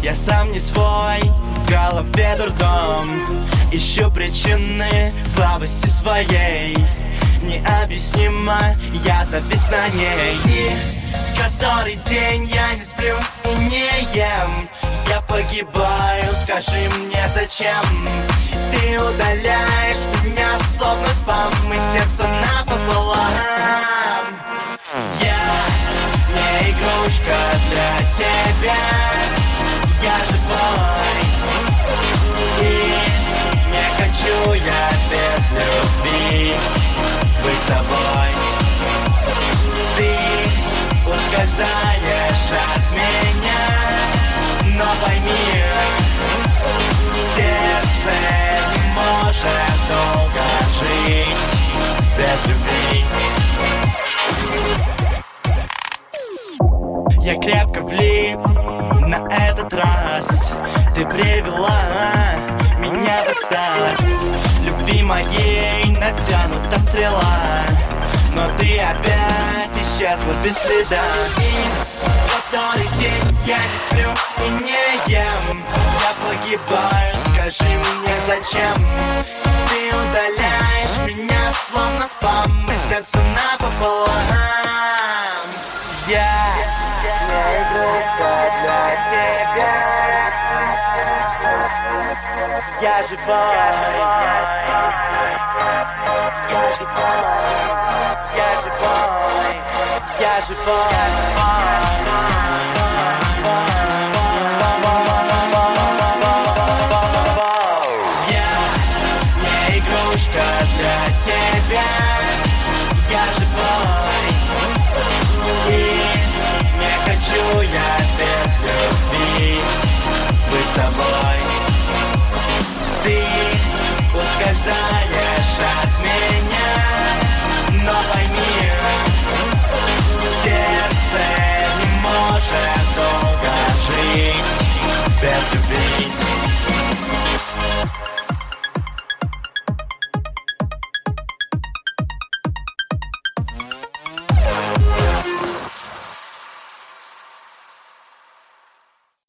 Я сам не свой, в голове дурдом. Ищу причины слабости своей. Необъяснимо, я завис на ней. И который день я не сплю и не ем. Я погибаю, скажи мне зачем. Ты удаляешь меня словно спам, и сердце напополам. Я не игрушка для тебя. Я живой, и не хочу я без любви быть с тобой. Ты ускользаешь от меня, но пойми, сердце не может долго жить без любви. Я крепко влип на этот раз. Ты привела меня в экстаз. Любви моей натянута стрела, но ты опять исчезла без следа. И который день я не сплю и не ем. Я погибаю, скажи мне зачем. Ты удаляешь меня словно спам, и сердце напополам. Я не игрушка для тебя. Я живой, я живой, я живой, я живой. Я не игрушка для тебя. Я живой, и не хочу я без любви быть с тобой.